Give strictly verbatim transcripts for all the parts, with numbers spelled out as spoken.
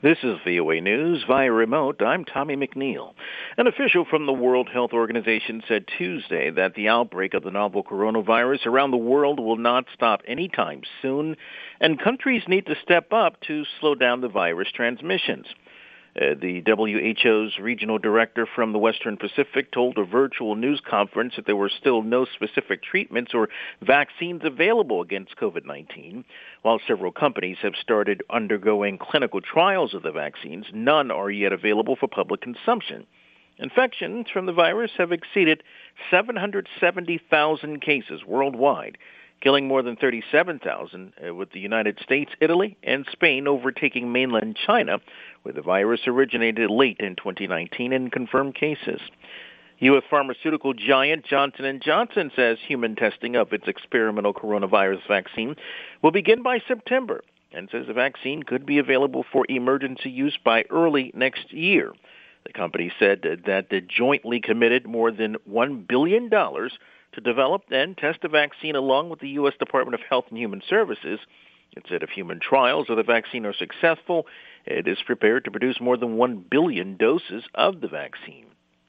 This is V O A News via remote. I'm Tommy McNeil. An official from the World Health Organization said Tuesday that the outbreak of the novel coronavirus around the world will not stop anytime soon, and countries need to step up to slow down the virus transmissions. Uh, the W H O's regional director from the Western Pacific told a virtual news conference that there were still no specific treatments or vaccines available against COVID nineteen. While several companies have started undergoing clinical trials of the vaccines, none are yet available for public consumption. Infections from the virus have exceeded seven hundred seventy thousand cases worldwide, killing more than thirty-seven thousand, uh, with the United States, Italy, and Spain overtaking mainland China, where the virus originated late in twenty nineteen in confirmed cases. U S pharmaceutical giant Johnson and Johnson says human testing of its experimental coronavirus vaccine will begin by September, and says the vaccine could be available for emergency use by early next year. The company said that it jointly committed more than one billion dollars to develop and test a vaccine along with the U S Department of Health and Human Services. It said if human trials of the vaccine are successful, it is prepared to produce more than one billion doses of the vaccine.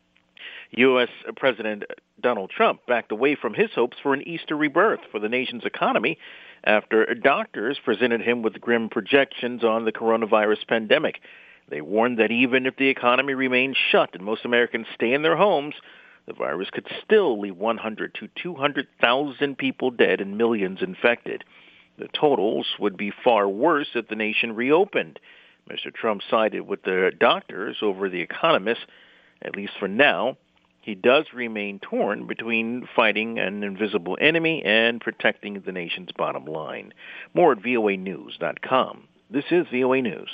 U S President Donald Trump backed away from his hopes for an Easter rebirth for the nation's economy after doctors presented him with grim projections on the coronavirus pandemic. They warned that even if the economy remains shut and most Americans stay in their homes, the virus could still leave one hundred to two hundred thousand people dead and millions infected. The totals would be far worse if the nation reopened. Mister Trump sided with the doctors over the economists, at least for now. He does remain torn between fighting an invisible enemy and protecting the nation's bottom line. More at V O A news dot com. This is V O A News.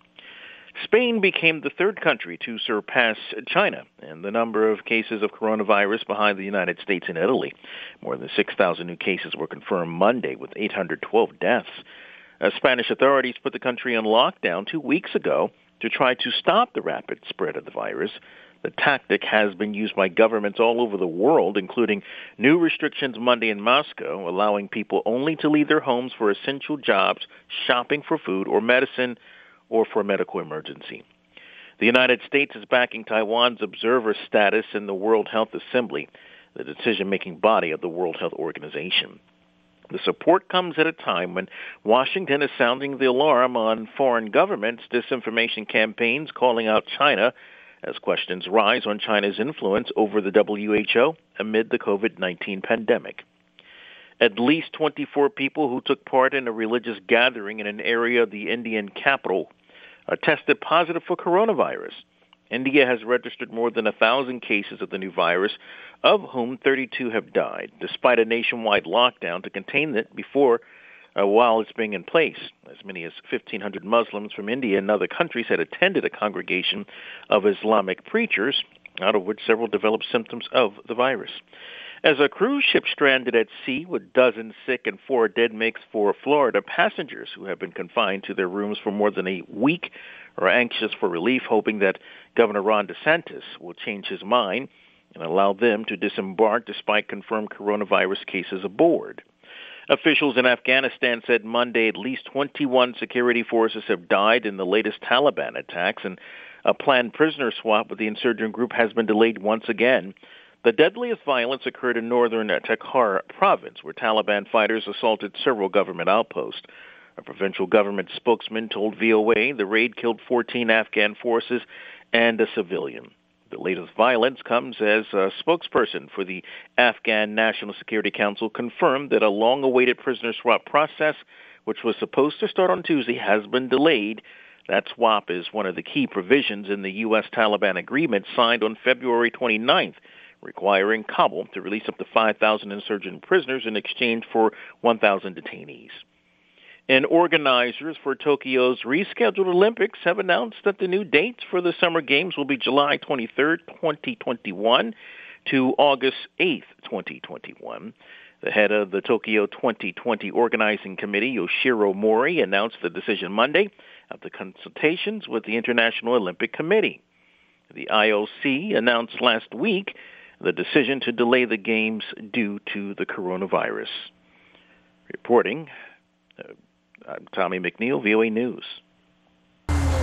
Spain became the third country to surpass China in the number of cases of coronavirus behind the United States and Italy. More than six thousand new cases were confirmed Monday, with eight hundred twelve deaths. Uh, Spanish authorities put the country on lockdown two weeks ago to try to stop the rapid spread of the virus. The tactic has been used by governments all over the world, including new restrictions Monday in Moscow, allowing people only to leave their homes for essential jobs, shopping for food or medicine, or for a medical emergency. The United States is backing Taiwan's observer status in the World Health Assembly, the decision-making body of the World Health Organization. The support comes at a time when Washington is sounding the alarm on foreign governments' disinformation campaigns calling out China as questions rise on China's influence over the W H O amid the COVID nineteen pandemic. At least twenty-four people who took part in a religious gathering in an area of the Indian capital are tested positive for coronavirus. India has registered more than one thousand cases of the new virus, of whom thirty-two have died, despite a nationwide lockdown to contain it before uh, while it's being in place. As many as fifteen hundred Muslims from India and other countries had attended a congregation of Islamic preachers, out of which several developed symptoms of the virus. As a cruise ship stranded at sea with dozens sick and four dead makes for Florida passengers who have been confined to their rooms for more than a week are anxious for relief, hoping that Governor Ron DeSantis will change his mind and allow them to disembark despite confirmed coronavirus cases aboard. Officials in Afghanistan said Monday at least twenty-one security forces have died in the latest Taliban attacks, and a planned prisoner swap with the insurgent group has been delayed once again. The deadliest violence occurred in northern Takhar province, where Taliban fighters assaulted several government outposts. A provincial government spokesman told V O A the raid killed fourteen Afghan forces and a civilian. The latest violence comes as a spokesperson for the Afghan National Security Council confirmed that a long-awaited prisoner swap process, which was supposed to start on Tuesday, has been delayed. That swap is one of the key provisions in the U S Taliban agreement signed on February twenty-ninth, requiring Kabul to release up to five thousand insurgent prisoners in exchange for one thousand detainees. And organizers for Tokyo's rescheduled Olympics have announced that the new dates for the Summer Games will be July twenty-third, twenty twenty-one to August eighth, twenty twenty-one. The head of the Tokyo twenty twenty Organizing Committee, Yoshiro Mori, announced the decision Monday after consultations with the International Olympic Committee. The I O C announced last week the decision to delay the Games due to the coronavirus. Reporting, uh, I'm Tommy McNeil, V O A News.